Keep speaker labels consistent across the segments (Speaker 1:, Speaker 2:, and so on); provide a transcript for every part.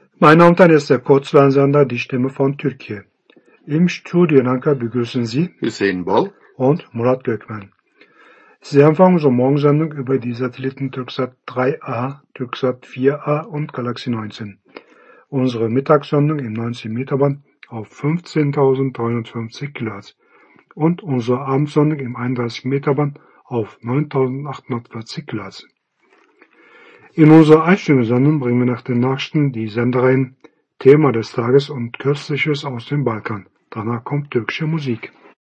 Speaker 1: Mein Name ist der Kurzwellensender Die Stimme von Türkiye. Im Studio in Ankara begrüßen Sie
Speaker 2: Hüseyin Bol
Speaker 1: und Murat Gökmen. Sie empfangen unsere Morgensendung über die Satelliten Türksat 3A, Türksat 4A und Galaxy 19. Unsere Mittagssendung im 90-Meter-Band auf 15.350 kHz und unsere Abendsendung im 31-Meter-Band auf 9.840 kHz. In unserer Einstimmungssendung bringen wir nach den Nachrichten die Sendereien Thema des Tages und Köstliches aus dem Balkan. Danach kommt türkische Musik.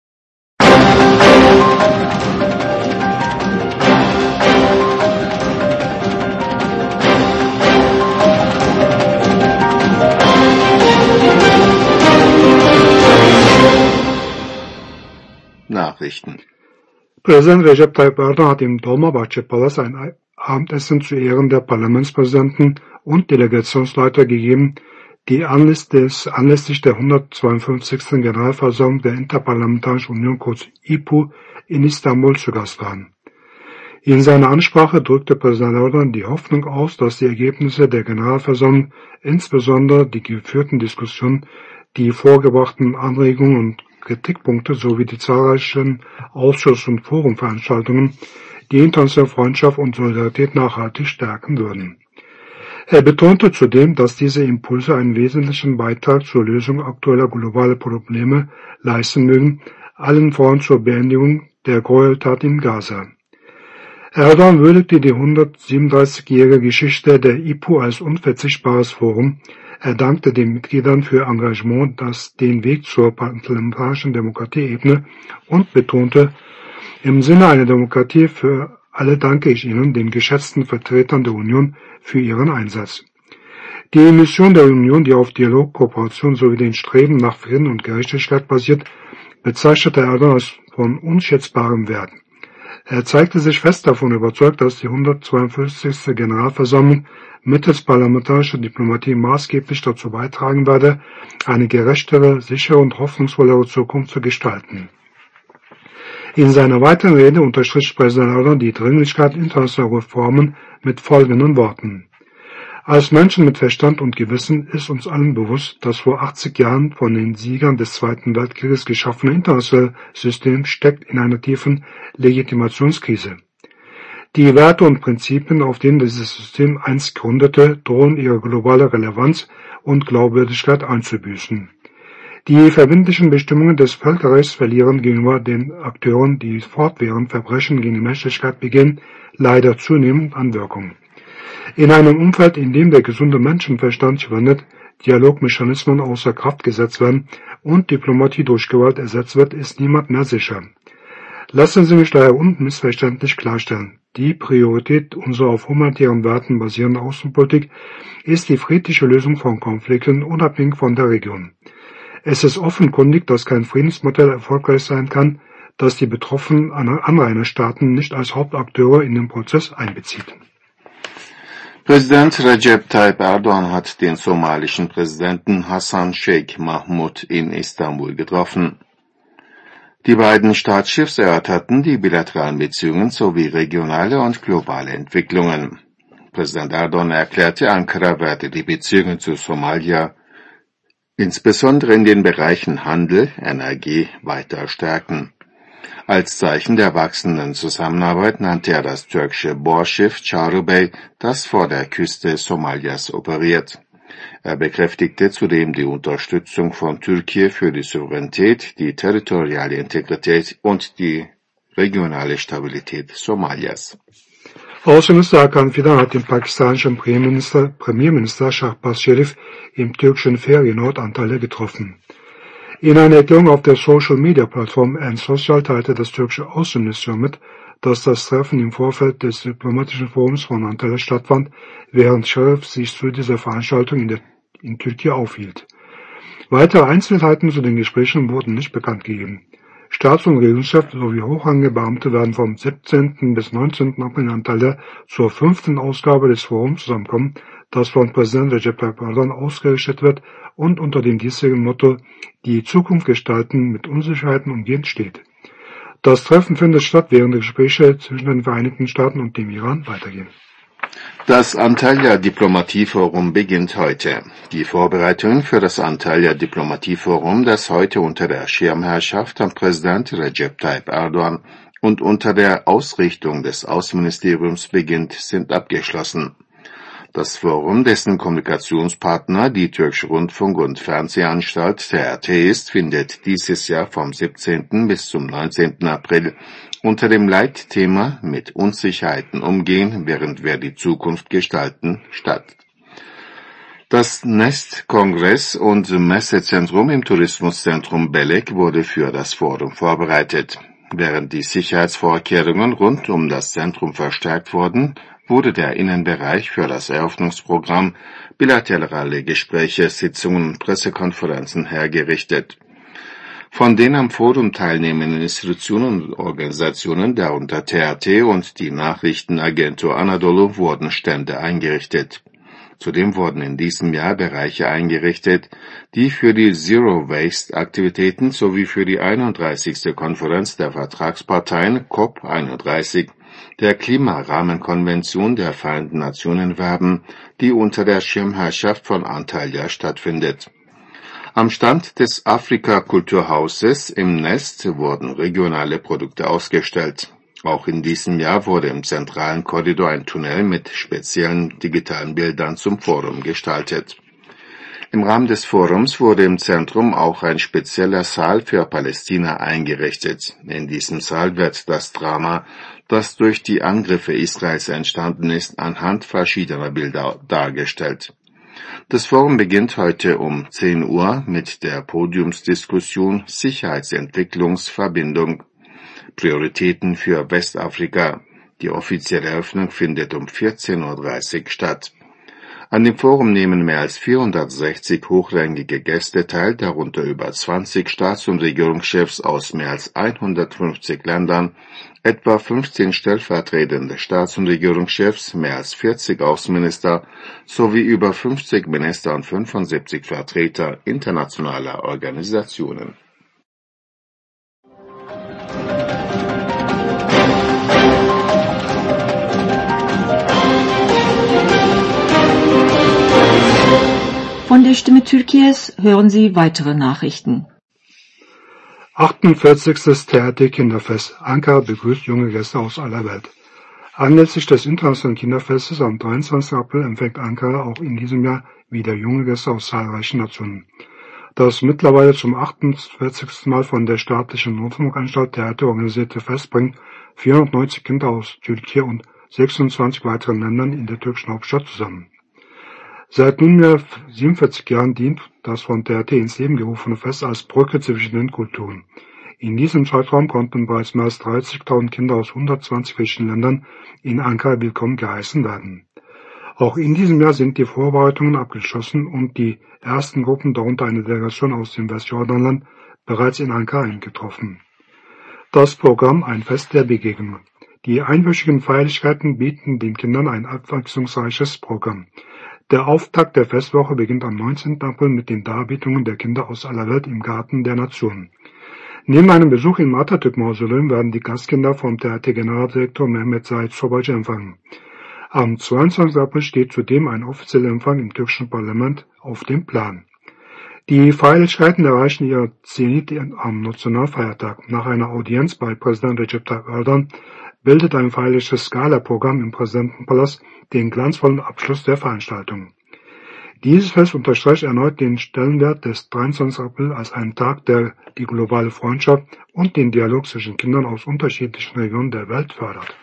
Speaker 2: Nachrichten.
Speaker 1: Präsident Recep Tayyip Erdoğan hat im Dolmabahçe-Palast ein Abendessen zu Ehren der Parlamentspräsidenten und Delegationsleiter gegeben, die anlässlich der 152. Generalversammlung der Interparlamentarischen Union, kurz IPU, in Istanbul zu Gast waren. In seiner Ansprache drückte Präsident Erdoğan die Hoffnung aus, dass die Ergebnisse der Generalversammlung, insbesondere die geführten Diskussionen, die vorgebrachten Anregungen und Kritikpunkte sowie die zahlreichen Ausschuss- und Forumveranstaltungen die internationale Freundschaft und Solidarität nachhaltig stärken würden. Er betonte zudem, dass diese Impulse einen wesentlichen Beitrag zur Lösung aktueller globaler Probleme leisten mögen, allen voran zur Beendigung der Gräueltat in Gaza. Erdoğan würdigte die 137-jährige Geschichte der IPU als unverzichtbares Forum. Er dankte den Mitgliedern für ihr Engagement, das den Weg zur parlamentarischen Demokratie ebne und betonte, im Sinne einer Demokratie für alle danke ich Ihnen, den geschätzten Vertretern der Union, für Ihren Einsatz. Die Mission der Union, die auf Dialog, Kooperation sowie den Streben nach Frieden und Gerechtigkeit basiert, bezeichnete Erdoğan als von unschätzbarem Wert. Er zeigte sich fest davon überzeugt, dass die 152. Generalversammlung mittels parlamentarischer Diplomatie maßgeblich dazu beitragen werde, eine gerechtere, sichere und hoffnungsvollere Zukunft zu gestalten. In seiner weiteren Rede unterstrich Präsident Erdoğan die Dringlichkeit internationaler Reformen mit folgenden Worten. Als Menschen mit Verstand und Gewissen ist uns allen bewusst, dass vor 80 Jahren von den Siegern des Zweiten Weltkrieges geschaffene internationale System steckt in einer tiefen Legitimationskrise. Die Werte und Prinzipien, auf denen dieses System einst gründete, drohen ihre globale Relevanz und Glaubwürdigkeit einzubüßen. Die verbindlichen Bestimmungen des Völkerrechts verlieren gegenüber den Akteuren, die fortwährend Verbrechen gegen die Menschlichkeit begehen, leider zunehmend an Wirkung. In einem Umfeld, in dem der gesunde Menschenverstand schwindet, Dialogmechanismen außer Kraft gesetzt werden und Diplomatie durch Gewalt ersetzt wird, ist niemand mehr sicher. Lassen Sie mich daher unmissverständlich klarstellen. Die Priorität unserer auf humanitären Werten basierenden Außenpolitik ist die friedliche Lösung von Konflikten, unabhängig von der Region. Es ist offenkundig, dass kein Friedensmodell erfolgreich sein kann, das die betroffenen Anrainerstaaten nicht als Hauptakteure in den Prozess einbezieht.
Speaker 2: Präsident Recep Tayyip Erdoğan hat den somalischen Präsidenten Hassan Sheikh Mahmud in Istanbul getroffen. Die beiden Staatschefs erörterten die bilateralen Beziehungen sowie regionale und globale Entwicklungen. Präsident Erdoğan erklärte, Ankara werde die Beziehungen zu Somalia insbesondere in den Bereichen Handel, Energie weiter stärken. Als Zeichen der wachsenden Zusammenarbeit nannte er das türkische Bohrschiff Çağrı Bey, das vor der Küste Somalias operiert. Er bekräftigte zudem die Unterstützung von Türkei für die Souveränität, die territoriale Integrität und die regionale Stabilität Somalias.
Speaker 1: Außenminister Hakan Fidan hat den pakistanischen Premierminister Shahbaz Sharif im türkischen Ferienort Antalya getroffen. In einer Erklärung auf der Social-Media-Plattform N-Social teilte das türkische Außenministerium mit, dass das Treffen im Vorfeld des diplomatischen Forums von Antalya stattfand, während Sharif sich zu dieser Veranstaltung in Türkei aufhielt. Weitere Einzelheiten zu den Gesprächen wurden nicht bekannt gegeben. Staats- und Regierungschefs sowie hochrangige Beamte werden vom 17. bis 19. April in Antalya zur 5. Ausgabe des Forums zusammenkommen, das von Präsident Recep Tayyip Erdoğan ausgerichtet wird und unter dem diesjährigen Motto »Die Zukunft gestalten mit Unsicherheiten umgehen« steht. Das Treffen findet statt, während die Gespräche zwischen den Vereinigten Staaten und dem Iran weitergehen.
Speaker 2: Das Antalya-Diplomatieforum beginnt heute. Die Vorbereitungen für das Antalya-Diplomatieforum, das heute unter der Schirmherrschaft von Präsident Recep Tayyip Erdogan und unter der Ausrichtung des Außenministeriums beginnt, sind abgeschlossen. Das Forum, dessen Kommunikationspartner die türkische Rundfunk- und Fernsehanstalt TRT ist, findet dieses Jahr vom 17. bis zum 19. April unter dem Leitthema „Mit Unsicherheiten umgehen, während wir die Zukunft gestalten" statt. Das Nest Kongress- und Messezentrum im Tourismuszentrum Belek wurde für das Forum vorbereitet. Während die Sicherheitsvorkehrungen rund um das Zentrum verstärkt wurden, wurde der Innenbereich für das Eröffnungsprogramm, bilaterale Gespräche, Sitzungen und Pressekonferenzen hergerichtet. Von den am Forum teilnehmenden Institutionen und Organisationen, darunter TRT und die Nachrichtenagentur Anadolu, wurden Stände eingerichtet. Zudem wurden in diesem Jahr Bereiche eingerichtet, die für die Zero-Waste-Aktivitäten sowie für die 31. Konferenz der Vertragsparteien COP31 der Klimarahmenkonvention der Vereinten Nationen werben, die unter der Schirmherrschaft von Antalya stattfindet. Am Stand des Afrika-Kulturhauses im Nest wurden regionale Produkte ausgestellt. Auch in diesem Jahr wurde im zentralen Korridor ein Tunnel mit speziellen digitalen Bildern zum Forum gestaltet. Im Rahmen des Forums wurde im Zentrum auch ein spezieller Saal für Palästina eingerichtet. In diesem Saal wird das Drama, das durch die Angriffe Israels entstanden ist, anhand verschiedener Bilder dargestellt. Das Forum beginnt heute um 10 Uhr mit der Podiumsdiskussion Sicherheitsentwicklungsverbindung Prioritäten für Westafrika. Die offizielle Eröffnung findet um 14:30 Uhr statt. An dem Forum nehmen mehr als 460 hochrangige Gäste teil, darunter über 20 Staats- und Regierungschefs aus mehr als 150 Ländern, etwa 15 stellvertretende Staats- und Regierungschefs, mehr als 40 Außenminister sowie über 50 Minister und 75 Vertreter internationaler Organisationen.
Speaker 3: Von der Stimme Türkiye's hören Sie weitere Nachrichten.
Speaker 1: 48. TRT-Kinderfest. Ankara begrüßt junge Gäste aus aller Welt. Anlässlich des Internationalen Kinderfestes am 23. April empfängt Ankara auch in diesem Jahr wieder junge Gäste aus zahlreichen Nationen. Das mittlerweile zum 48. Mal von der staatlichen Rundfunkanstalt TRT organisierte Fest bringt 490 Kinder aus Türkei und 26 weiteren Ländern in der türkischen Hauptstadt zusammen. Seit nunmehr 47 Jahren dient das von TRT ins Leben gerufene Fest als Brücke zwischen den Kulturen. In diesem Zeitraum konnten bereits mehr als 30.000 Kinder aus 120 verschiedenen Ländern in Ankara willkommen geheißen werden. Auch in diesem Jahr sind die Vorbereitungen abgeschlossen und die ersten Gruppen, darunter eine Delegation aus dem Westjordanland, bereits in Ankara eingetroffen. Das Programm Ein Fest der Begegnung. Die einwöchigen Feierlichkeiten bieten den Kindern ein abwechslungsreiches Programm. Der Auftakt der Festwoche beginnt am 19. April mit den Darbietungen der Kinder aus aller Welt im Garten der Nationen. Neben einem Besuch im Atatürk-Mausoleum werden die Gastkinder vom TRT-Generaldirektor Mehmet Said Sobacı empfangen. Am 22. April steht zudem ein offizieller Empfang im türkischen Parlament auf dem Plan. Die Feierlichkeiten erreichen ihr Zenit am Nationalfeiertag. Nach einer Audienz bei Präsident Recep Tayyip Erdogan bildet ein feierliches Gala-Programm im Präsidentenpalast den glanzvollen Abschluss der Veranstaltung. Dieses Fest unterstreicht erneut den Stellenwert des 23. April als einen Tag, der die globale Freundschaft und den Dialog zwischen Kindern aus unterschiedlichen Regionen der Welt fördert.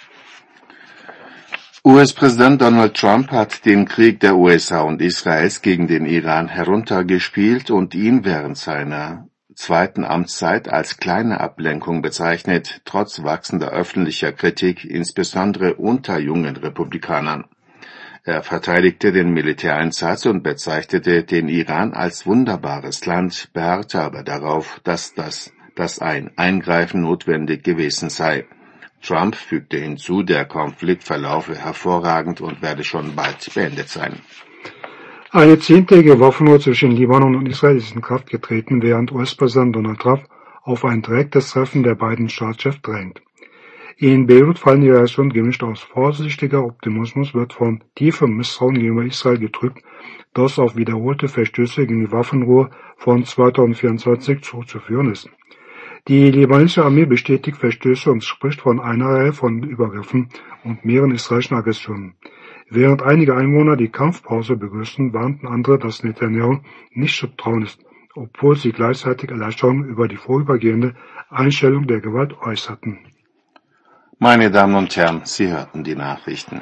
Speaker 2: US-Präsident Donald Trump hat den Krieg der USA und Israels gegen den Iran heruntergespielt und ihn während seiner zweiten Amtszeit als kleine Ablenkung bezeichnet, trotz wachsender öffentlicher Kritik, insbesondere unter jungen Republikanern. Er verteidigte den Militäreinsatz und bezeichnete den Iran als wunderbares Land, beharrte aber darauf, dass ein Eingreifen notwendig gewesen sei. Trump fügte hinzu, der Konflikt verlaufe hervorragend und werde schon bald beendet sein.
Speaker 1: Eine 10-tägige Waffenruhe zwischen Libanon und Israel ist in Kraft getreten, während US-Präsident Donald Trump auf ein direktes Treffen der beiden Staatschefs drängt. In Beirut fallen die Reaktionen gemischt aus. Vorsichtiger Optimismus wird von tiefem Misstrauen gegenüber Israel getrübt, das auf wiederholte Verstöße gegen die Waffenruhe von 2024 zurückzuführen ist. Die libanesische Armee bestätigt Verstöße und spricht von einer Reihe von Übergriffen und mehreren israelischen Aggressionen. Während einige Einwohner die Kampfpause begrüßten, warnten andere, dass Netanyahu nicht zu trauen ist, obwohl sie gleichzeitig Erleichterung über die vorübergehende Einstellung der Gewalt äußerten.
Speaker 2: Meine Damen und Herren, Sie hörten die Nachrichten.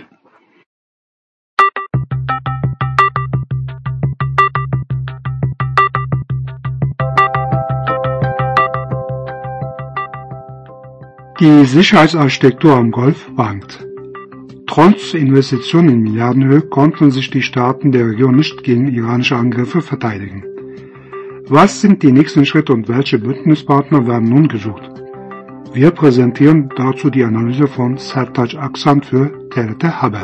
Speaker 1: Die Sicherheitsarchitektur am Golf wankt. Trotz Investitionen in Milliardenhöhe konnten sich die Staaten der Region nicht gegen iranische Angriffe verteidigen. Was sind die nächsten Schritte und welche Bündnispartner werden nun gesucht? Wir präsentieren dazu die Analyse von Sertac Aksan für TRT Haber.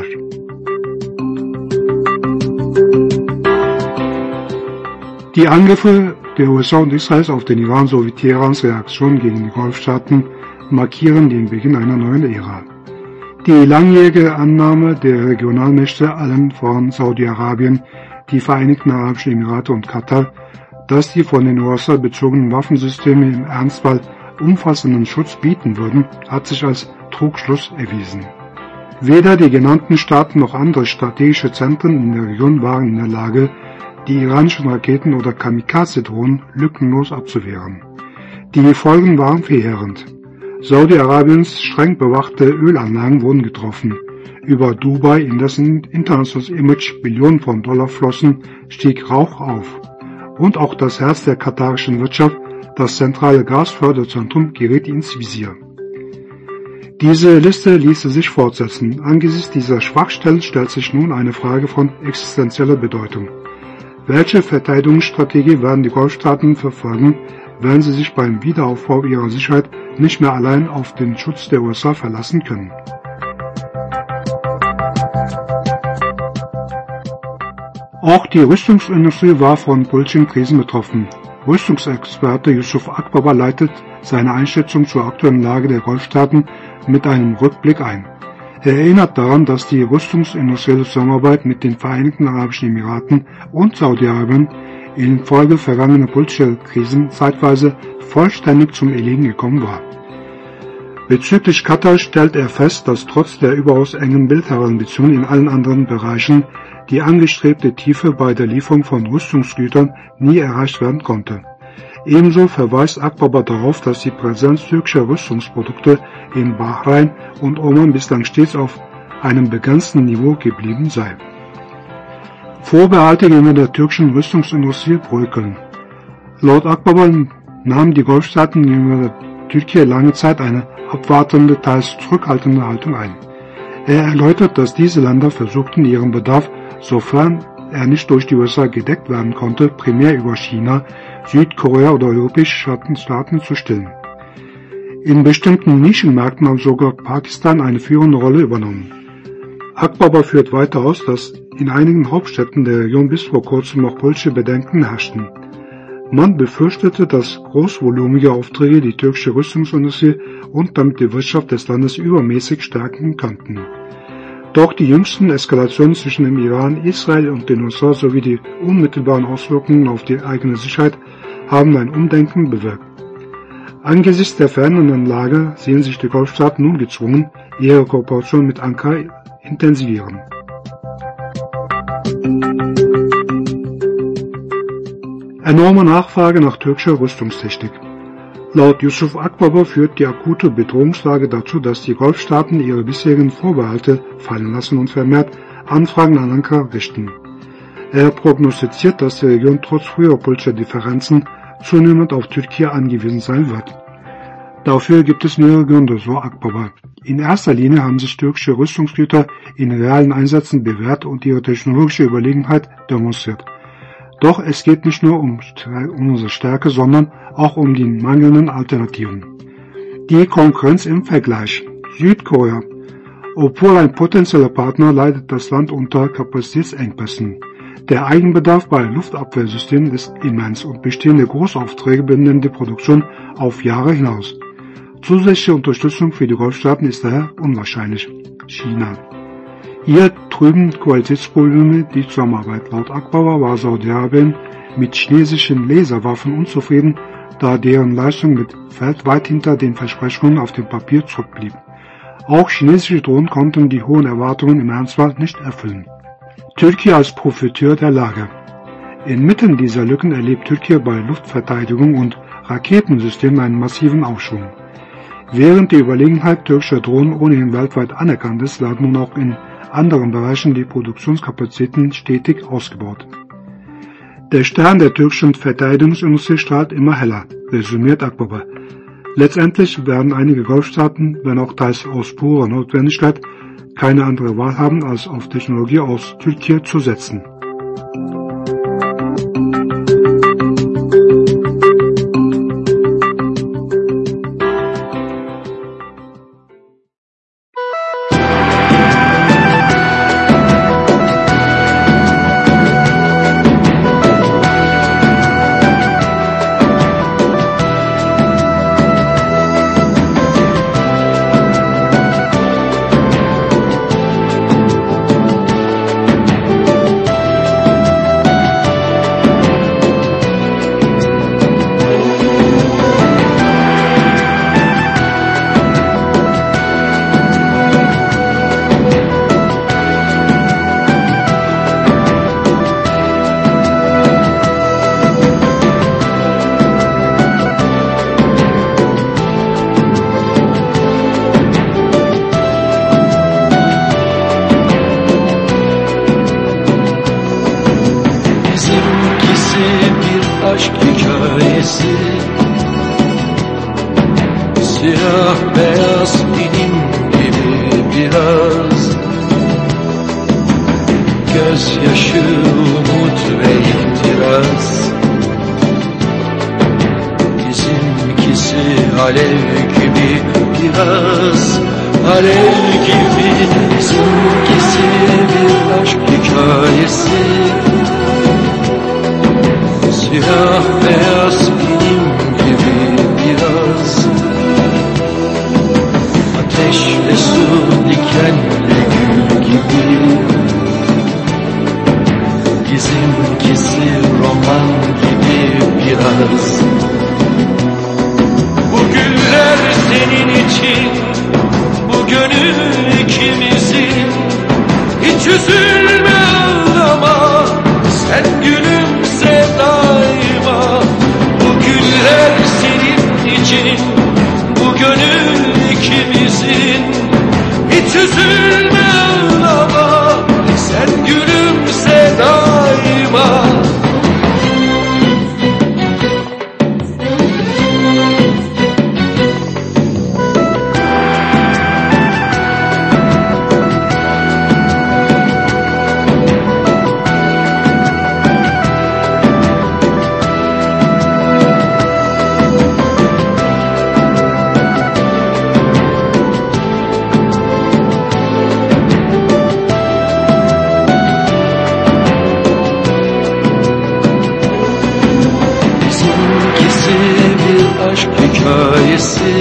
Speaker 1: Die Angriffe der USA und Israels auf den Iran sowie Teherans Reaktion gegen die Golfstaaten markieren den Beginn einer neuen Ära. Die langjährige Annahme der Regionalmächte, allen voran Saudi-Arabien, die Vereinigten Arabischen Emirate und Katar, dass die von den USA bezogenen Waffensysteme im Ernstfall umfassenden Schutz bieten würden, hat sich als Trugschluss erwiesen. Weder die genannten Staaten noch andere strategische Zentren in der Region waren in der Lage, die iranischen Raketen oder Kamikaze-Drohnen lückenlos abzuwehren. Die Folgen waren verheerend. Saudi-Arabiens streng bewachte Ölanlagen wurden getroffen. Über Dubai, in dessen internationales Image Billionen von Dollar flossen, stieg Rauch auf. Und auch das Herz der katarischen Wirtschaft, das zentrale Gasförderzentrum, geriet ins Visier. Diese Liste ließe sich fortsetzen. Angesichts dieser Schwachstellen stellt sich nun eine Frage von existenzieller Bedeutung. Welche Verteidigungsstrategie werden die Golfstaaten verfolgen, wenn sie sich beim Wiederaufbau ihrer Sicherheit nicht mehr allein auf den Schutz der USA verlassen können? Auch die Rüstungsindustrie war von politischen Krisen betroffen. Rüstungsexperte Yusuf Akbaba leitet seine Einschätzung zur aktuellen Lage der Golfstaaten mit einem Rückblick ein. Er erinnert daran, dass die rüstungsindustrielle Zusammenarbeit mit den Vereinigten Arabischen Emiraten und Saudi-Arabien infolge vergangener politischer Krisen zeitweise vollständig zum Erliegen gekommen war. Bezüglich Katar stellt er fest, dass trotz der überaus engen bilateralen Beziehungen in allen anderen Bereichen die angestrebte Tiefe bei der Lieferung von Rüstungsgütern nie erreicht werden konnte. Ebenso verweist Akbaba darauf, dass die Präsenz türkischer Rüstungsprodukte in Bahrain und Oman bislang stets auf einem begrenzten Niveau geblieben sei. Vorbehalte gegenüber der türkischen Rüstungsindustrie bröckeln. Laut Akbaba nahmen die Golfstaaten gegenüber der Türkei lange Zeit eine abwartende, teils zurückhaltende Haltung ein. Er erläutert, dass diese Länder versuchten, ihren Bedarf, sofern er nicht durch die USA gedeckt werden konnte, primär über China, Südkorea oder europäische Staaten zu stillen. In bestimmten Nischenmärkten hat sogar Pakistan eine führende Rolle übernommen. Akbaba führt weiter aus, dass in einigen Hauptstädten der Region bis vor kurzem noch politische Bedenken herrschten. Man befürchtete, dass großvolumige Aufträge die türkische Rüstungsindustrie und damit die Wirtschaft des Landes übermäßig stärken könnten. Doch die jüngsten Eskalationen zwischen dem Iran, Israel und den USA sowie die unmittelbaren Auswirkungen auf die eigene Sicherheit haben ein Umdenken bewirkt. Angesichts der verändernden Lage sehen sich die Golfstaaten nun gezwungen, ihre Kooperation mit Ankara intensivieren. Enorme Nachfrage nach türkischer Rüstungstechnik. Laut Yusuf Akbaba führt die akute Bedrohungslage dazu, dass die Golfstaaten ihre bisherigen Vorbehalte fallen lassen und vermehrt Anfragen an Ankara richten. Er prognostiziert, dass die Region trotz früherer politischer Differenzen zunehmend auf Türkei angewiesen sein wird. Dafür gibt es mehrere Gründe, so Akbaba. In erster Linie haben sich türkische Rüstungsgüter in realen Einsätzen bewährt und ihre technologische Überlegenheit demonstriert. Doch es geht nicht nur um unsere Stärke, sondern auch um die mangelnden Alternativen. Die Konkurrenz im Vergleich. Südkorea. Obwohl ein potenzieller Partner, leidet das Land unter Kapazitätsengpässen. Der Eigenbedarf bei Luftabwehrsystemen ist immens und bestehende Großaufträge binden die Produktion auf Jahre hinaus. Zusätzliche Unterstützung für die Golfstaaten ist daher unwahrscheinlich. China. Hier trüben Qualitätsprobleme die Zusammenarbeit. Laut Akbaba war Saudi-Arabien mit chinesischen Laserwaffen unzufrieden, da deren Leistung mit Feld weit hinter den Versprechungen auf dem Papier zurückblieb. Auch chinesische Drohnen konnten die hohen Erwartungen im Ernstfall nicht erfüllen. Türkei als Profiteur der Lage. Inmitten dieser Lücken erlebt Türkei bei Luftverteidigung und Raketensystemen einen massiven Aufschwung. Während die Überlegenheit türkischer Drohnen ohnehin weltweit anerkannt ist, werden nun auch in anderen Bereichen die Produktionskapazitäten stetig ausgebaut. Der Stern der türkischen Verteidigungsindustrie strahlt immer heller, resümiert Akbaba. Letztendlich werden einige Golfstaaten, wenn auch teils aus purer Notwendigkeit, keine andere Wahl haben, als auf Technologie aus Türkei zu setzen.
Speaker 4: Siyah beyaz benim gibi biraz, gözyaşı, umut ve ihtiras. Bizimkisi alev gibi biraz, alev gibi. Bizimkisi bir aşk hikayesi, siyah beyaz benim gibi biraz, ateşle su, dikenle gül gibi. Bizimkisi roman gibi biraz. Bu güller senin için, bu gönül ikimizin. Hiç üzülme, ağlama, sen gülümse daima. Bu güller senin için, bu gönül ikimizin. Hiç üzülme, ağlama, sen gülümse daima. Aşk hikayesi,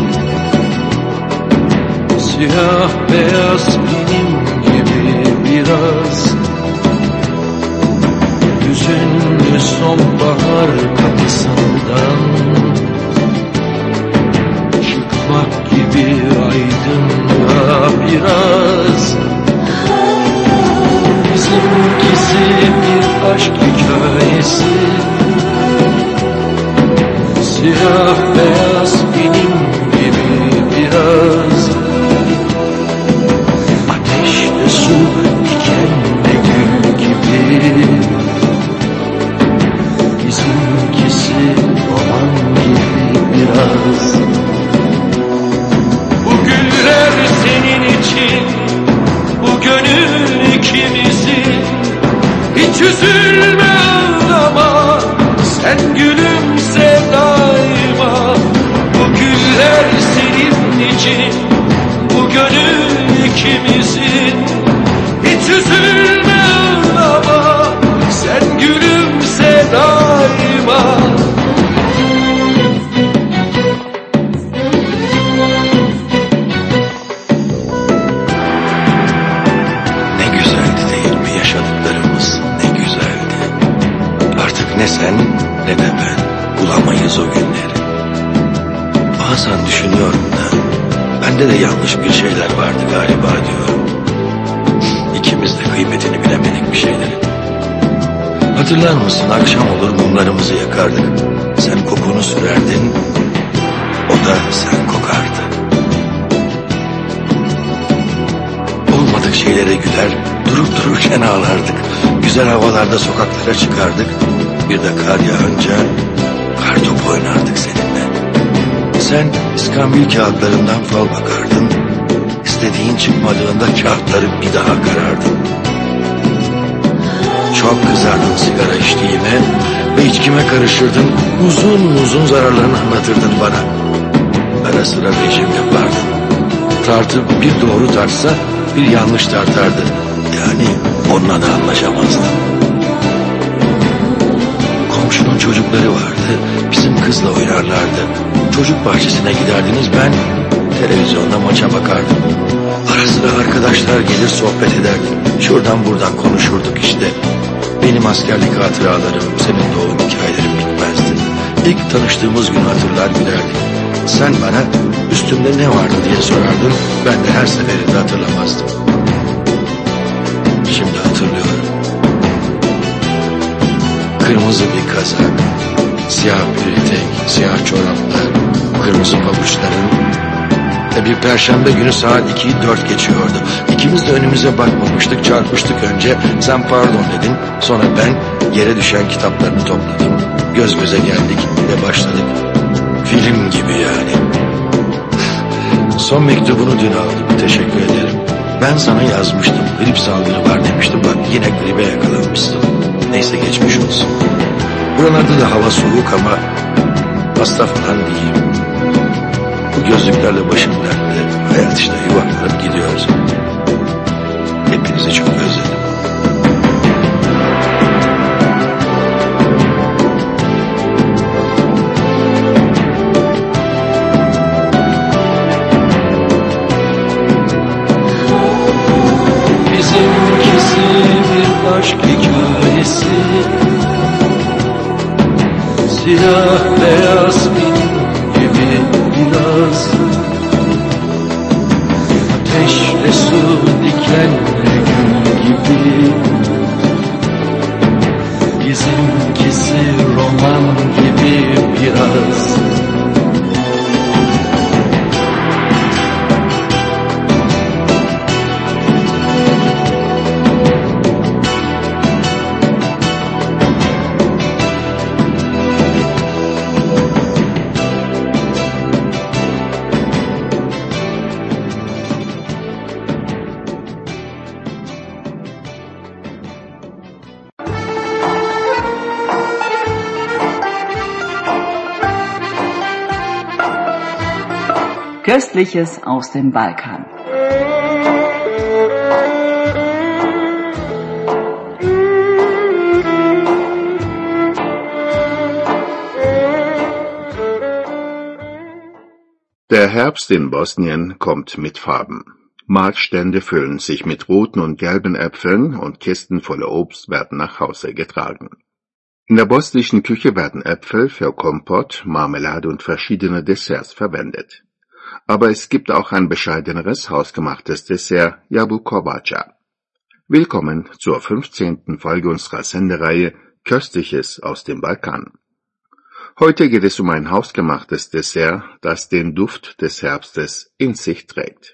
Speaker 4: siyah beyaz benim gibi biraz. Hüzünlü sonbahar kapısından çıkmak gibi aydınlığa biraz. Bizimkisi bir aşk hikayesi, siyah beyaz benim gibi biraz. Ateşle su, dikenle gül gibi. Bizimkisi roman gibi biraz. Bu güller senin için, bu gönül ikimizin. Hiç üzülme, ağlama, sen gülümse daima.
Speaker 5: bulamayız o günleri. Bazen düşünüyorum da bende de yanlış bir şeyler vardı galiba diyorum. İkimiz de kıymetini bilemedik bir şeylerin. Hatırlar mısın, akşam olur mumlarımızı yakardık. Sen kokunu sürerdin, o da sen kokardı. Olmadık şeylere güler, durup dururken ağlardık. Güzel havalarda sokaklara çıkardık. Bir de kar yağınca kartopu oynardık seninle. Sen iskambil kağıtlarından fal bakardın. İstediğin çıkmadığında kağıtları bir daha karardın. Çok kızardın sigara içtiğime ve içkime karışırdın. Uzun uzun zararlarını anlatırdın bana. Ara sıra rejim yapardın. Tartı bir doğru tartsa bir yanlış tartardı. Yani onunla da anlaşamazdım. Komşunun çocukları vardı. Bizim kızla oynarlardı. Çocuk bahçesine giderdiniz, ben televizyonda maça bakardım. Ara sıra arkadaşlar gelir sohbet ederdik. Şuradan buradan konuşurduk işte. Benim askerlik hatıralarım, senin doğum hikayelerin bitmezdi. İlk tanıştığımız gün hatırlar gülerdik. Sen bana üstümde ne vardı diye sorardın. Ben de her seferinde hatırlamazdım. Şimdi hatırlıyorum. Kırmızı bir kazak, siyah bir etek, siyah çoraplar, kırmızı pabuçların. Bir perşembe günü saat 2'yi 4 geçiyordu. İkimiz de önümüze bakmamıştık, çarpıştık önce. Sen pardon dedin, sonra ben yere düşen kitaplarını topladım. Göz göze geldik ve başladık. Film gibi yani. Son mektubunu dün aldım, teşekkür ederim. Ben sana yazmıştım, grip salgını var demiştim. Bak yine gribe yakalanmışsın. Neyse geçmiş olsun. Buralarda da hava soğuk ama hasta falan değilim. Bu gözlüklerle başım dertte. Hayat işte, yuvarlanıp gidiyoruz. Hepinizi çok özledim.
Speaker 4: Bizimkisi bir aşk hikayesi, siyah beyaz gibi biraz. Ateşle su dikenle gül gibi. Bizimkisi roman gibi biraz.
Speaker 6: Köstliches aus dem Balkan.
Speaker 2: Der Herbst in Bosnien kommt mit Farben. Marktstände füllen sich mit roten und gelben Äpfeln und Kisten voller Obst werden nach Hause getragen. In der bosnischen Küche werden Äpfel für Kompott, Marmelade und verschiedene Desserts verwendet. Aber es gibt auch ein bescheideneres, hausgemachtes Dessert, Jabukovaca. Willkommen zur 15. Folge unserer Sendereihe Köstliches aus dem Balkan. Heute geht es um ein hausgemachtes Dessert, das den Duft des Herbstes in sich trägt.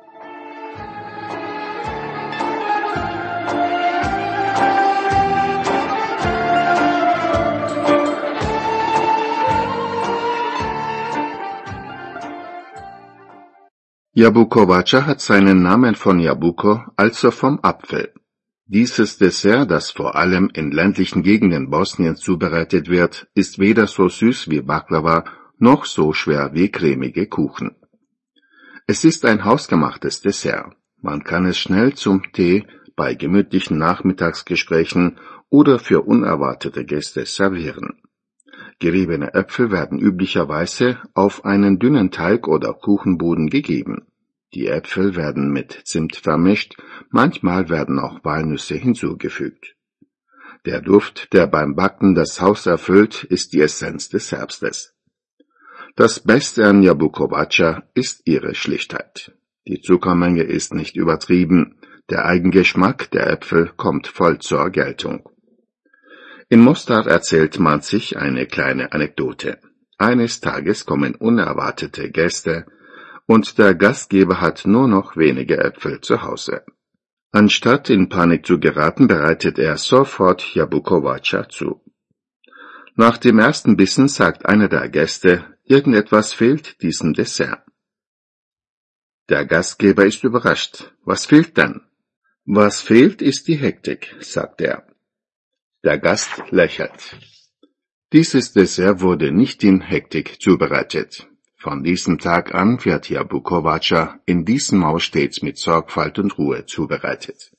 Speaker 2: Jabukovaca hat seinen Namen von Jabuko, also vom Apfel. Dieses Dessert, das vor allem in ländlichen Gegenden Bosniens zubereitet wird, ist weder so süß wie Baklava noch so schwer wie cremige Kuchen. Es ist ein hausgemachtes Dessert. Man kann es schnell zum Tee, bei gemütlichen Nachmittagsgesprächen oder für unerwartete Gäste servieren. Geriebene Äpfel werden üblicherweise auf einen dünnen Teig oder Kuchenboden gegeben. Die Äpfel werden mit Zimt vermischt, manchmal werden auch Walnüsse hinzugefügt. Der Duft, der beim Backen das Haus erfüllt, ist die Essenz des Herbstes. Das Beste an Jabukovača ist ihre Schlichtheit. Die Zuckermenge ist nicht übertrieben, der Eigengeschmack der Äpfel kommt voll zur Geltung. In Mostar erzählt man sich eine kleine Anekdote. Eines Tages kommen unerwartete Gäste und der Gastgeber hat nur noch wenige Äpfel zu Hause. Anstatt in Panik zu geraten, bereitet er sofort Jabukovača zu. Nach dem ersten Bissen sagt einer der Gäste, irgendetwas fehlt diesem Dessert. Der Gastgeber ist überrascht. Was fehlt denn? Was fehlt, ist die Hektik, sagt er. Der Gast lächelt. Dieses Dessert wurde nicht in Hektik zubereitet. Von diesem Tag an wird Jabukovača in diesem Haus stets mit Sorgfalt und Ruhe zubereitet.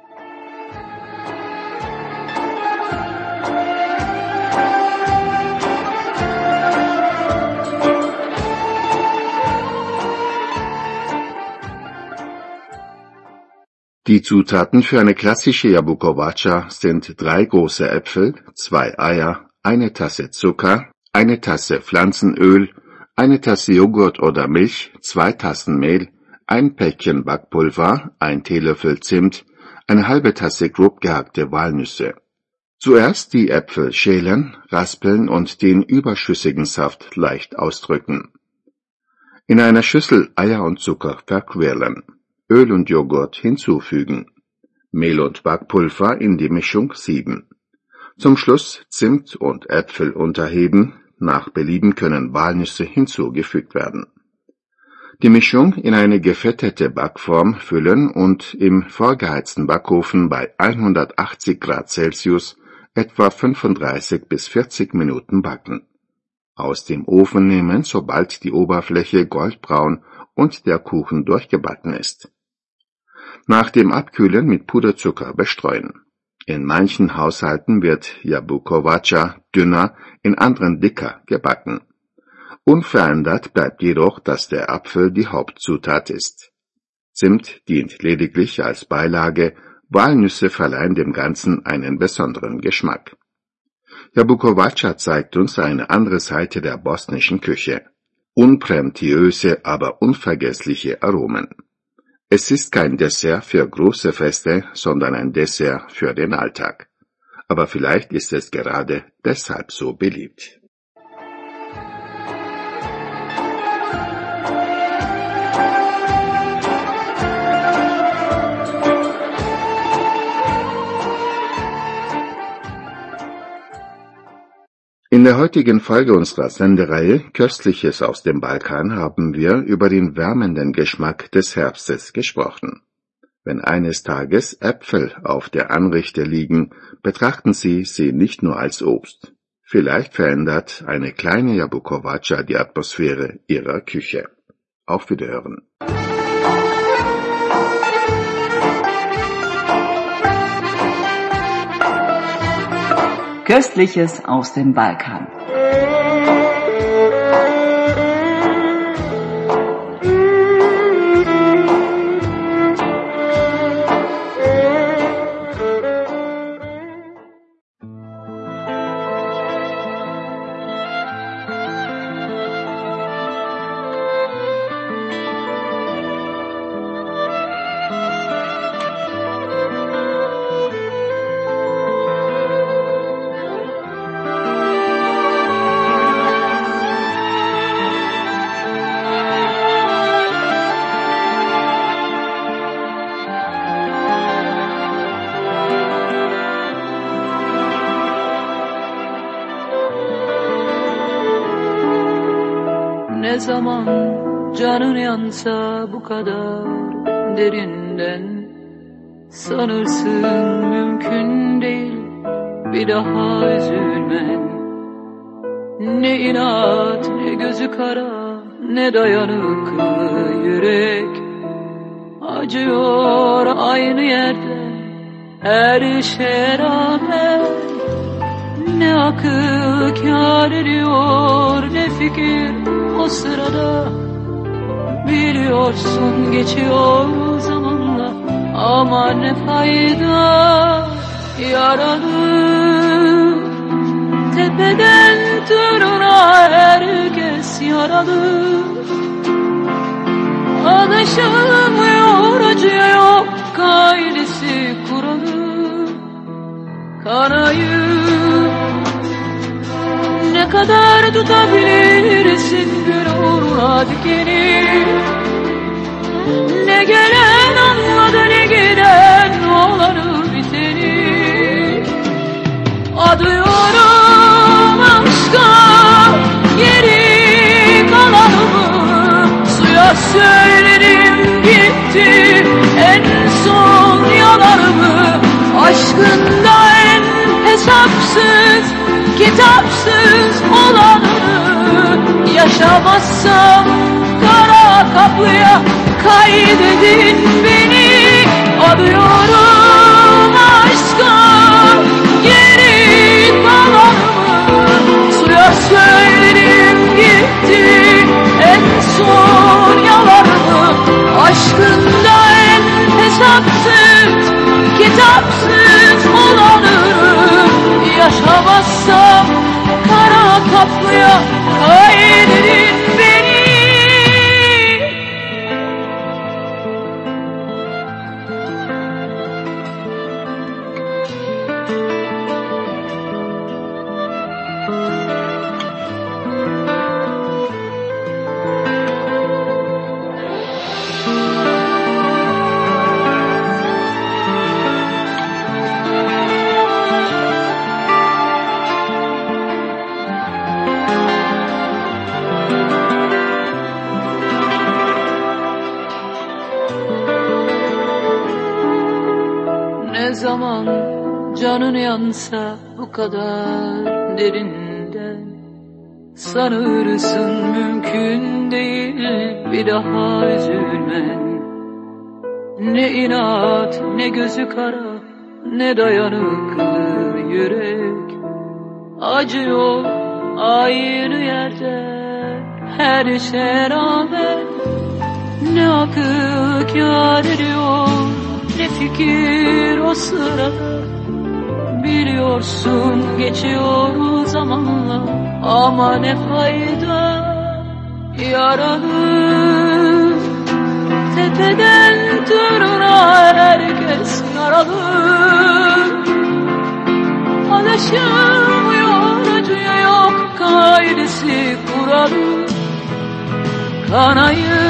Speaker 2: Die Zutaten für eine klassische Jabukovača sind 3 große Äpfel, 2 Eier, 1 Tasse Zucker, 1 Tasse Pflanzenöl, 1 Tasse Joghurt oder Milch, 2 Tassen Mehl, 1 Päckchen Backpulver, 1 Teelöffel Zimt, eine halbe Tasse grob gehackte Walnüsse. Zuerst die Äpfel schälen, raspeln und den überschüssigen Saft leicht ausdrücken. In einer Schüssel Eier und Zucker verquirlen. Öl und Joghurt hinzufügen. Mehl und Backpulver in die Mischung sieben. Zum Schluss Zimt und Äpfel unterheben, nach Belieben können Walnüsse hinzugefügt werden. Die Mischung in eine gefettete Backform füllen und im vorgeheizten Backofen bei 180 Grad Celsius etwa 35 bis 40 Minuten backen. Aus dem Ofen nehmen, sobald die Oberfläche goldbraun und der Kuchen durchgebacken ist. Nach dem Abkühlen mit Puderzucker bestreuen. In manchen Haushalten wird Jabukovača dünner, in anderen dicker gebacken. Unverändert bleibt jedoch, dass der Apfel die Hauptzutat ist. Zimt dient lediglich als Beilage, Walnüsse verleihen dem Ganzen einen besonderen Geschmack. Jabukovača zeigt uns eine andere Seite der bosnischen Küche. Unprätentiöse, aber unvergessliche Aromen. Es ist kein Dessert für große Feste, sondern ein Dessert für den Alltag. Aber vielleicht ist es gerade deshalb so beliebt. In der heutigen Folge unserer Sendereihe Köstliches aus dem Balkan haben wir über den wärmenden Geschmack des Herbstes gesprochen. Wenn eines Tages Äpfel auf der Anrichte liegen, betrachten Sie sie nicht nur als Obst. Vielleicht verändert eine kleine Jabukovača die Atmosphäre Ihrer Küche. Auf Wiederhören.
Speaker 6: Köstliches aus dem Balkan.
Speaker 7: Ne zaman canın yansa bu kadar derinden, sanırsın mümkün değil bir daha üzülmen. Ne inat ne gözü kara ne dayanıklı yürek, acıyor aynı yerde her şeye rağmen. Ne akıl kâr ediyor ne fikir o sırada. Biliyorsun geçiyor zamanla ama ne fayda, yaralı Tepeden tırnağa herkes yaralı. Alışılmıyor acıya, yok kaidesi kuralı. Kanayı ne kadar tutabilirsin bir uğruna dikeni? Ne gelen anladı ne giden olanı biteni. Adıyorum aşka geri kalanımı, suya söylerim gitti en son yalanımı. Aşkında en hesapsız kitapsız olanı, yaşamazsam kara kapıya kaydedin beni. Alıyorum aşka geri kalanımı, suya söylerim gitti en son yalanımı. Aşkında en hesapsız kitapsız olanı, yaşamazsam kara kaplıya kaydedin beni. Ne zaman canın yansa bu kadar derinden, sanırsın mümkün değil bir daha üzülmen. Ne inat ne gözü kara ne dayanıklı yürek, acıyor aynı yerde her şeye rağmen. Ne akıl kâr ediyor ne fikir o sırada. Biliyorsun geçiyor zamanla ama ne fayda. Yaralı tepeden tırnağa herkes yaralı. Alışılmıyor acıya, yok kaidesi kuralı. Kanayı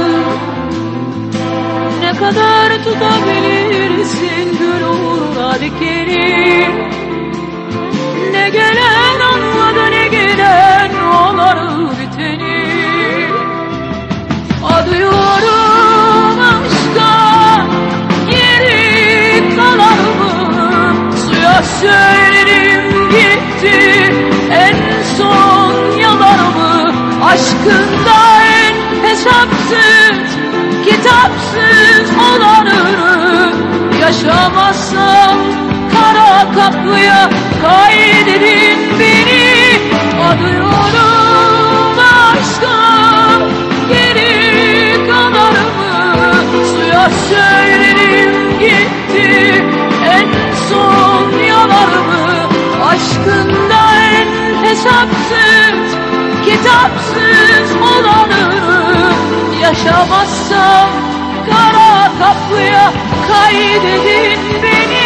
Speaker 7: ne kadar tutabilirsin gül uğruna dikeni? Ne gelen anladı ne giden olanı biteni. Adıyorum aşka geri kalanımı, suya söylerim gitti en son yalanımı. Aşkında en hesapsız kitapsız olanı, yaşamazsam kara kaplıya kaydedin beni. Adıyorum aşka geri kalanımı, suya söylerim gitti en son yalanımı. Aşkında en hesapsız kitapsız olanı, yaşamazsam kara kaplıya kaydedin beni.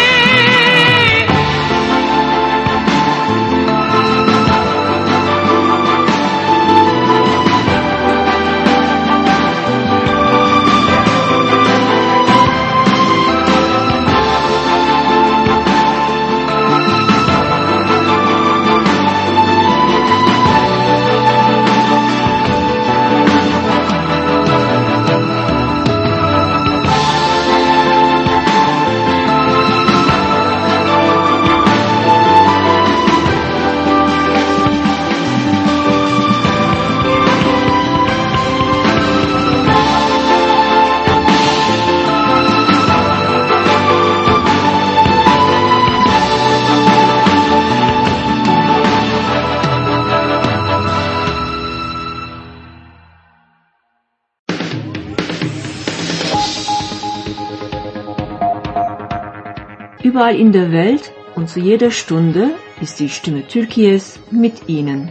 Speaker 3: Überall in der Welt und zu jeder Stunde ist die Stimme Türkiye's mit Ihnen.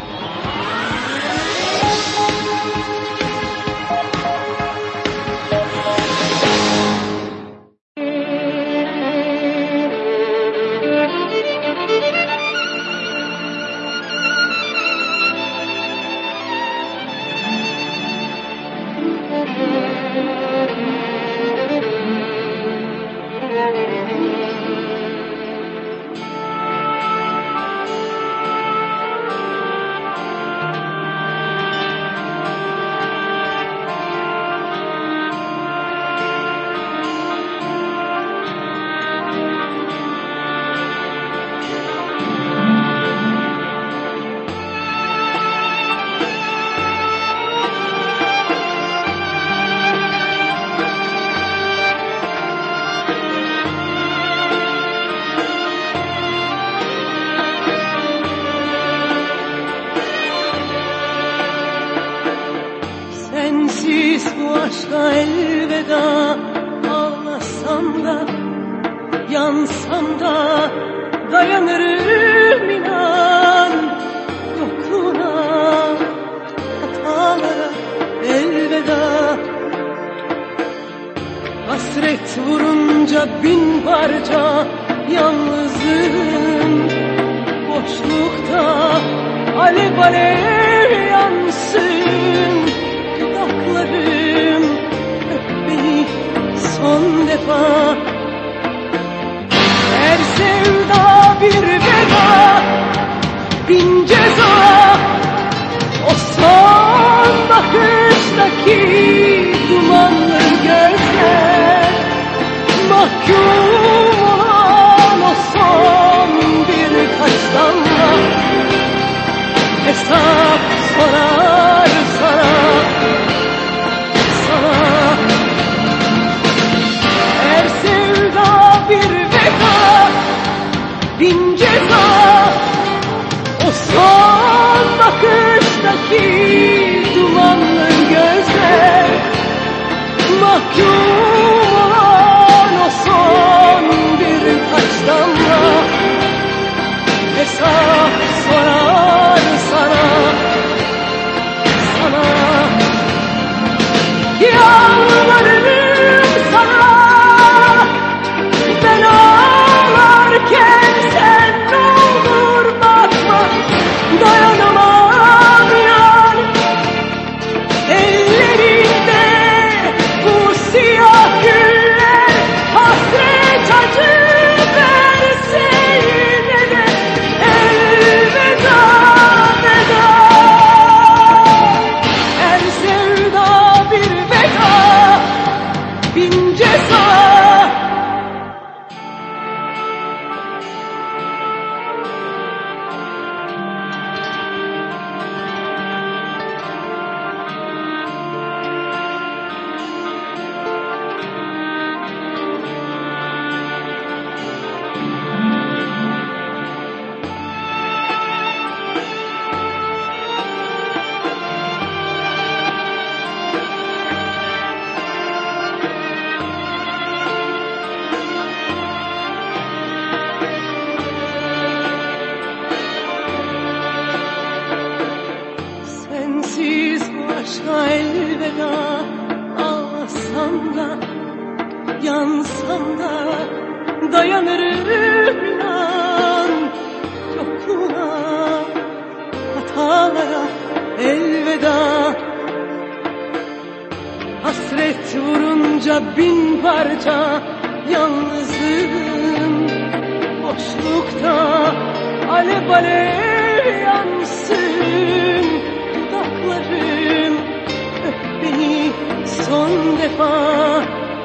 Speaker 7: Bu aşka elveda, ağlasam da, yansam da dayanırım inan. Yokluğuna, hatalara elveda. Hasret vurunca bin parça yalnızım. Boşlukta alev alev yansın. Dudaklarım öp beni son defa. Her sevda bir veda, bin ceza. O son bakıştaki dumanlı gözler, mahkum olan o son birkaç damla hesap sorar sana. Her sevda bir veda, bin ceza. O son bakıştaki dumanlı gözler, mahkum olan o son birkaç damla hesap sorar sana. Yalvarırım sana, ben ağlarken sen ne olur bakma. Dayanamam inan, ellerinde bu siyah güller. Hasret acı verse yine de elveda veda. Her sevda bir veda, bin ceza. Aşka elveda, ağlasam da, yansam da dayanırım inan. Yokluğuna, hatalara elveda. Hasret vurunca bin parça yalnızım. Boşlukta alev alev yansın. Dudaklarım öp beni son defa.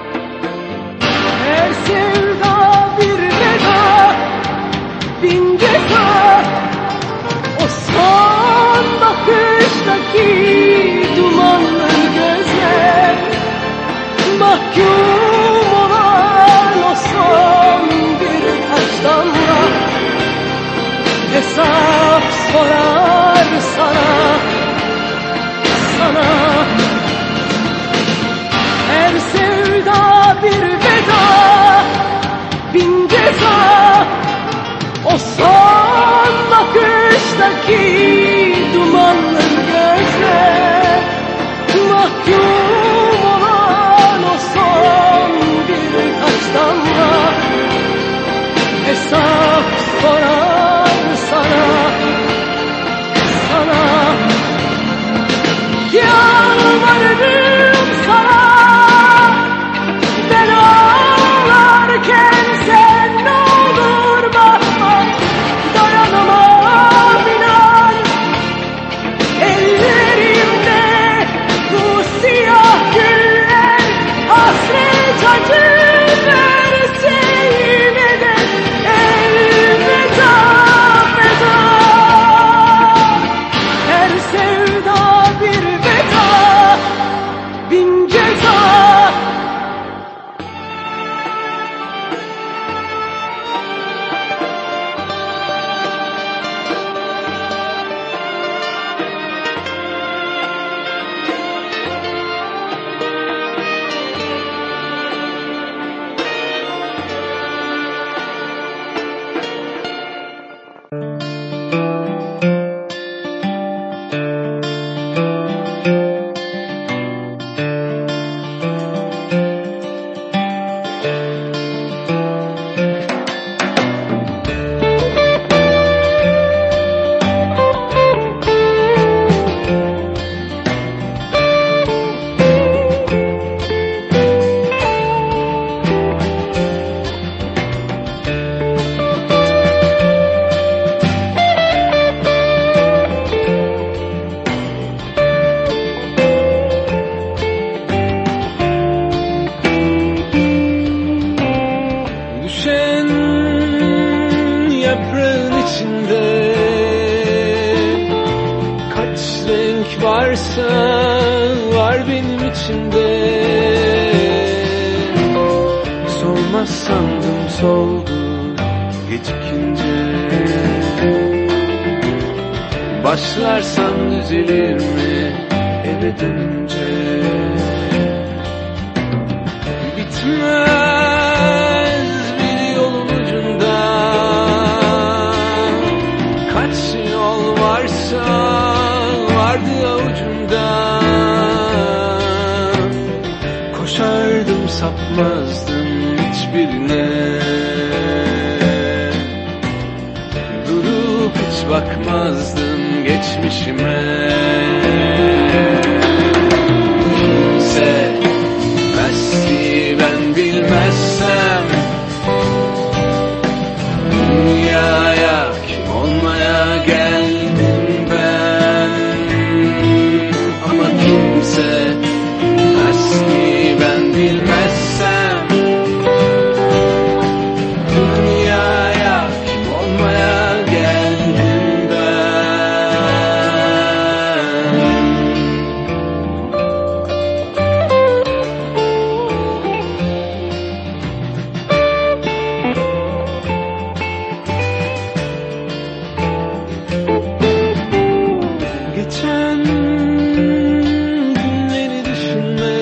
Speaker 7: Her sevda bir veda, bin ceza. O son bakıştaki dumanlı gözler, mahkum olan o son birkaç damla hesap sorar sana. Her sevda bir veda, bin ceza. O son
Speaker 4: renk varsa var benim içimde. Solmaz sandım soldu gecikince. Başlarsan düzelir mi eve dönünce? Bitmez bir yolun ucunda, kaç yol varsa vardı avucumda. Koşardım sapmazdım hiçbirine, durup hiç bakmazdım geçmişime. Kimse bilmez ki ben bilmezsem dünyaya kim olmaya geldim ben. Ama kimse bilmez ki ben bilmezsem dünyaya kim olmaya geldim ben. Geçen günleri düşünme,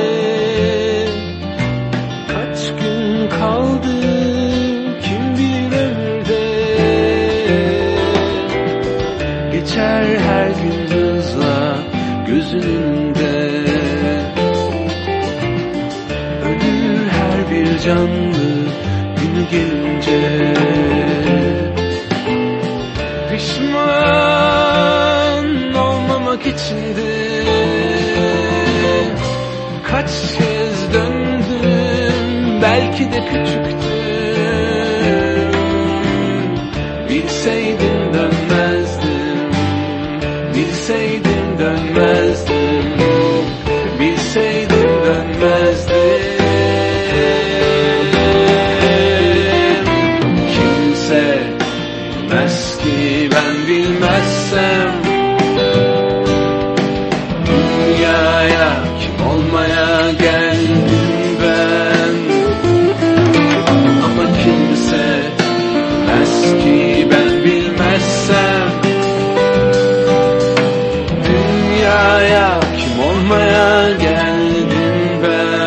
Speaker 4: kaç gün kaldı kim bilir ömürde. Geçer her gün hızla gözünün önünde, ölür her bir canlı günü gelince. Pişman olmamak içindi, kaç kez döndüm belki de küçüktüm. Bilseydim dönmezdim, bilseydim dönmezdim, bilseydim dönmezdim. Kimse bilmez ki ben bilmezsem dünyaya kim olmaya geldim ben. Ama kimse bilmez ki ben bilmezsem dünyaya kim olmaya geldim ben.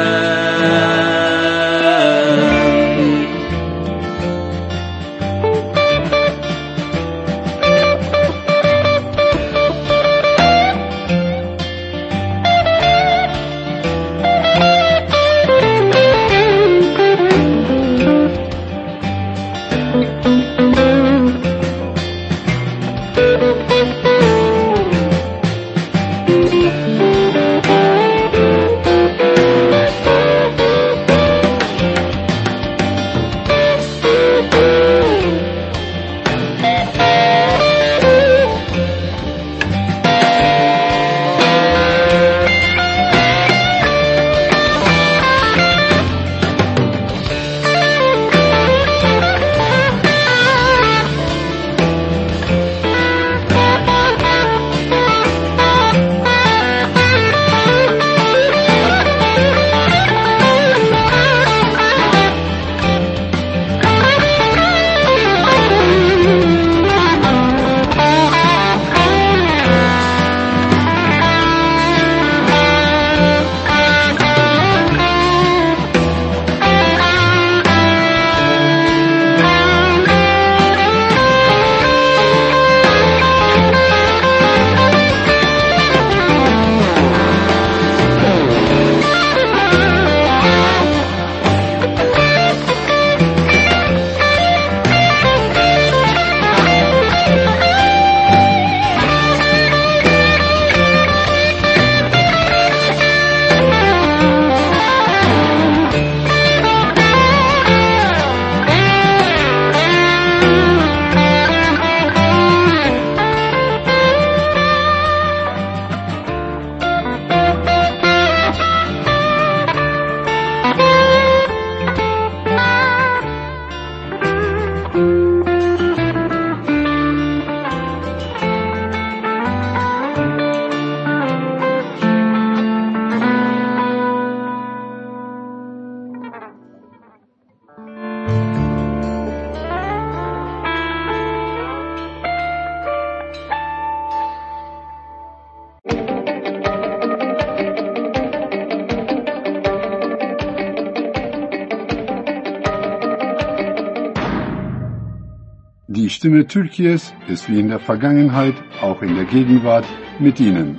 Speaker 8: Die Stimme Türkiye's ist wie in der Vergangenheit auch in der Gegenwart mit Ihnen.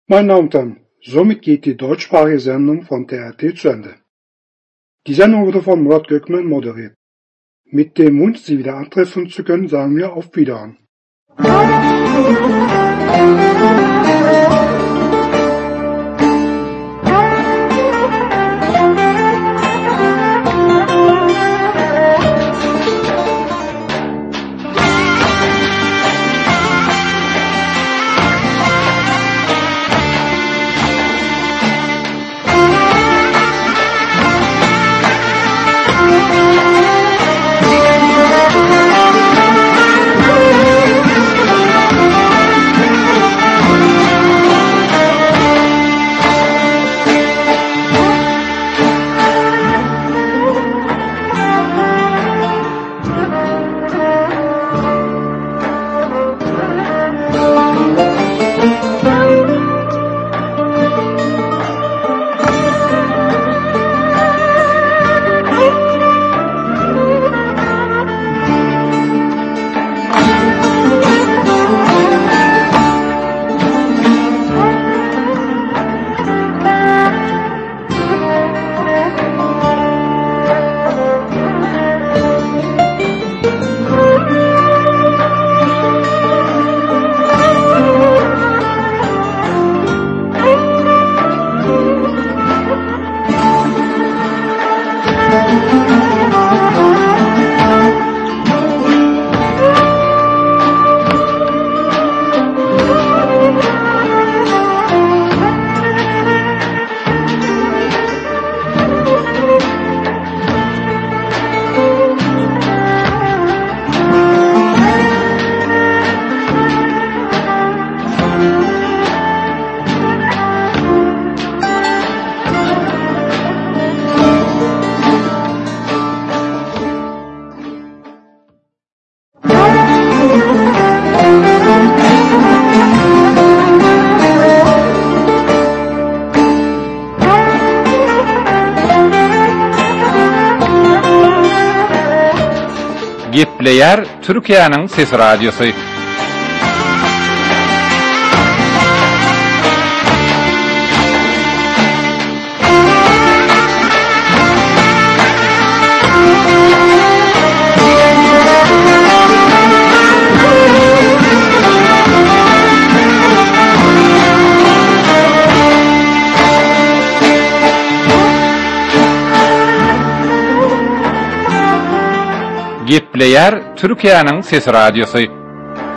Speaker 1: Meine Damen und Herren, somit geht die deutschsprachige Sendung von TRT zu Ende. Die Sendung wurde von Murat Gökmen moderiert. Mit dem Wunsch, Sie wieder antreffen zu können, sagen wir auf Wiedersehen.
Speaker 9: Gepleyer Türkiye'nin Ses Radyosu. Gepleyer Türkiye'nin Ses Radyosu.